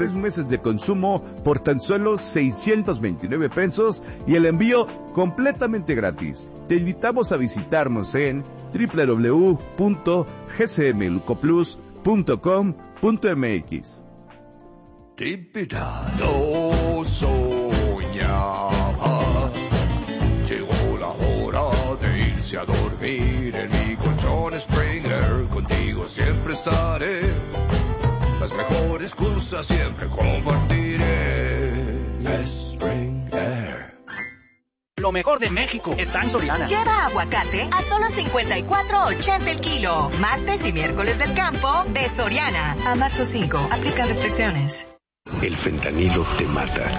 3 meses de consumo por tan solo 629 pesos y el envío completamente gratis. Te invitamos a visitarnos en www.gcmlucoplus.com.mx. No soñaba, llegó la hora de irse a dormir en mi colchón Springer, contigo siempre estaré, las mejores cosas siempre compartiré. Springer. Lo mejor de México está en Soriana. Lleva aguacate a solo 54.80 el kilo. Martes y miércoles del campo de Soriana. A marzo 5, aplica restricciones. El fentanilo te mata.